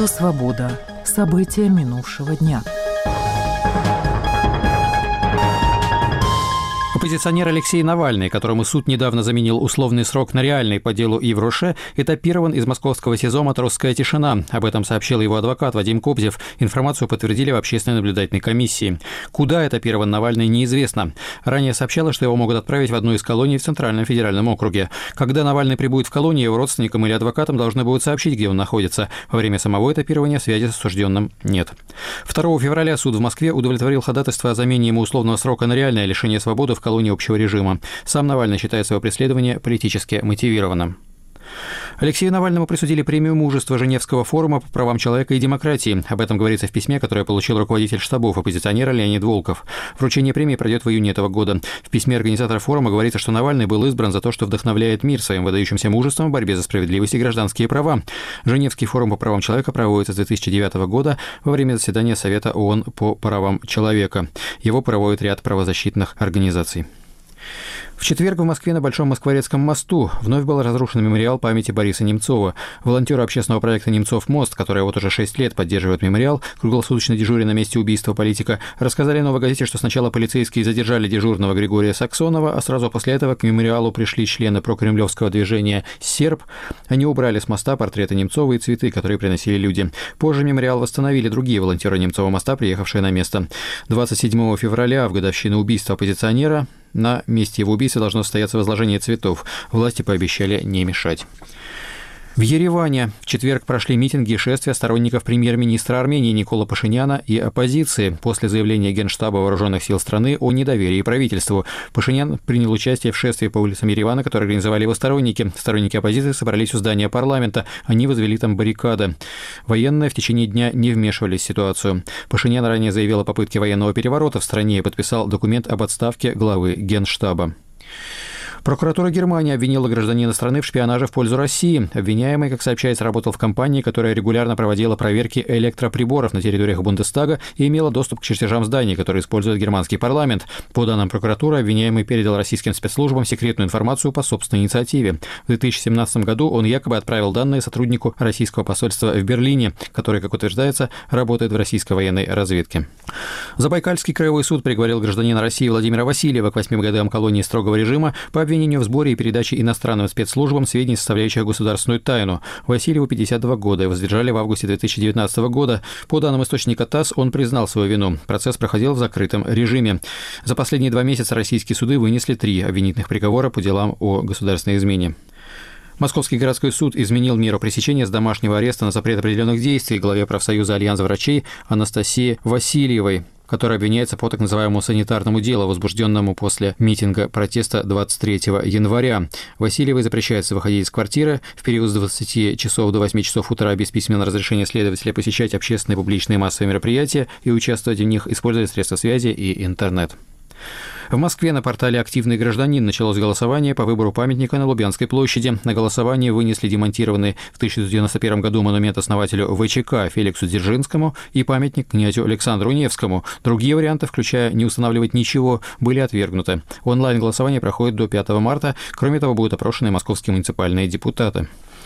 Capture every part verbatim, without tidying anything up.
Радио «Свобода». События минувшего дня. Оппозиционер Алексей Навальный, которому суд недавно заменил условный срок на реальный по делу Ив Роше, этапирован из московского СИЗО «Матросская тишина». Об этом сообщил его адвокат Вадим Кобзев. Информацию подтвердили в общественной наблюдательной комиссии. Куда этапирован Навальный, неизвестно. Ранее сообщалось, что его могут отправить в одну из колоний в Центральном федеральном округе. Когда Навальный прибудет в колонию, его родственникам или адвокатам должны будут сообщить, где он находится. Во время самого этапирования связи с осужденным нет. второго февраля суд в Москве удовлетворил ходатайство о замене ему условного срока на реальное лишение свободы в колонии общего режима. Сам Навальный считает свое преследование политически мотивированным. Алексею Навальному присудили премию мужества Женевского форума по правам человека и демократии. Об этом говорится в письме, которое получил руководитель штабов оппозиционера Леонид Волков. Вручение премии пройдет в июне этого года. В письме организатора форума говорится, что Навальный был избран за то, что вдохновляет мир своим выдающимся мужеством в борьбе за справедливость и гражданские права. Женевский форум по правам человека проводится с две тысячи девятого года во время заседания Совета ООН по правам человека. Его проводит ряд правозащитных организаций. В четверг в Москве на Большом Москворецком мосту вновь был разрушен мемориал памяти Бориса Немцова. Волонтеры общественного проекта «Немцов мост», которые вот уже шесть лет поддерживают мемориал, круглосуточно дежуря на месте убийства политика, рассказали «Новой газете», что сначала полицейские задержали дежурного Григория Саксонова, а сразу после этого к мемориалу пришли члены прокремлевского движения «Серб». Они убрали с моста портреты Немцова и цветы, которые приносили люди. Позже мемориал восстановили другие волонтеры Немцова моста, приехавшие на место. двадцать седьмого февраля, в годовщину убийства оппозиционера, на месте его убийства должно состояться возложение цветов. Власти пообещали не мешать. В Ереване в четверг прошли митинги и шествия сторонников премьер-министра Армении Никола Пашиняна и оппозиции после заявления Генштаба вооруженных сил страны о недоверии правительству. Пашинян принял участие в шествии по улицам Еревана, которое организовали его сторонники. Сторонники оппозиции собрались у здания парламента. Они возвели там баррикады. Военные в течение дня не вмешивались в ситуацию. Пашинян ранее заявил о попытке военного переворота в стране и подписал документ об отставке главы Генштаба. Прокуратура Германии обвинила гражданина страны в шпионаже в пользу России. Обвиняемый, как сообщается, работал в компании, которая регулярно проводила проверки электроприборов на территориях Бундестага и имела доступ к чертежам зданий, которые использует германский парламент. По данным прокуратуры, обвиняемый передал российским спецслужбам секретную информацию по собственной инициативе. В две тысячи семнадцатом году он якобы отправил данные сотруднику российского посольства в Берлине, который, как утверждается, работает в российской военной разведке. Забайкальский краевой суд приговорил гражданина России Владимира Васильева к восьми годам колонии строгого режима по обвинению в сборе и передаче иностранным спецслужбам сведений, составляющих государственную тайну. Васильеву пятьдесят два года, его задержали в августе две тысячи девятнадцатого года. По данным источника ТАСС, он признал свою вину. Процесс проходил в закрытом режиме. За последние два месяца российские суды вынесли три обвинительных приговора по делам о государственной измене. Московский городской суд изменил меру пресечения с домашнего ареста на запрет определенных действий главе профсоюза Альянса врачей Анастасии Васильевой, которая обвиняется по так называемому санитарному делу, возбужденному после митинга протеста двадцать третьего января. Васильевой запрещается выходить из квартиры в период с двадцати часов до восьми часов утра без письменного разрешения следователя, посещать общественные публичные массовые мероприятия и участвовать в них, используя средства связи и интернет. В Москве на портале «Активный гражданин» началось голосование по выбору памятника на Лубянской площади. На голосование вынесли демонтированный в тысяча девятьсот девяносто первом году монумент основателю ВЧК Феликсу Дзержинскому и памятник князю Александру Невскому. Другие варианты, включая «не устанавливать ничего», были отвергнуты. Онлайн-голосование проходит до пятого марта. Кроме того, будут опрошены московские муниципальные депутаты.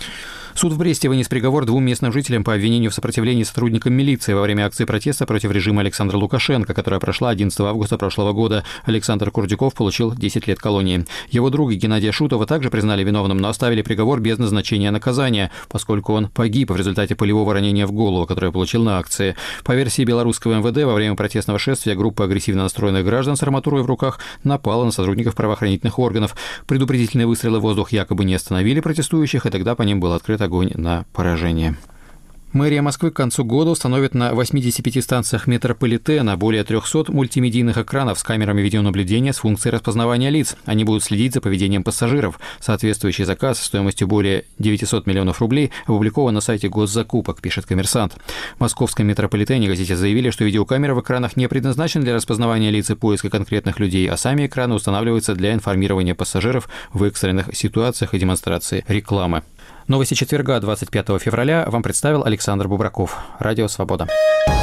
Суд в Бресте вынес приговор двум местным жителям по обвинению в сопротивлении сотрудникам милиции во время акции протеста против режима Александра Лукашенко, которая прошла одиннадцатого августа прошлого года. Александр Курдюков получил десять лет колонии. Его друга Геннадия Шутова также признали виновным, но оставили приговор без назначения наказания, поскольку он погиб в результате пулевого ранения в голову, которое получил на акции. По версии белорусского эм вэ дэ, во время протестного шествия группа агрессивно настроенных граждан с арматурой в руках напала на сотрудников правоохранительных органов. Предупредительные выстрелы в воздух якобы не остановили протестующих, и тогда по ним был открыт огонь на поражение. Мэрия Москвы к концу года установит на восьмидесяти пяти станциях метрополитена более трехсот мультимедийных экранов с камерами видеонаблюдения с функцией распознавания лиц. Они будут следить за поведением пассажиров. Соответствующий заказ стоимостью более девятисот миллионов рублей опубликован на сайте госзакупок, пишет «Коммерсант». В московском метрополитене газете заявили, что видеокамеры в экранах не предназначены для распознавания лиц и поиска конкретных людей, а сами экраны устанавливаются для информирования пассажиров в экстренных ситуациях и демонстрации рекламы. Новости четверга, двадцать пятого февраля, вам представил Александр Бубраков. Радио «Свобода».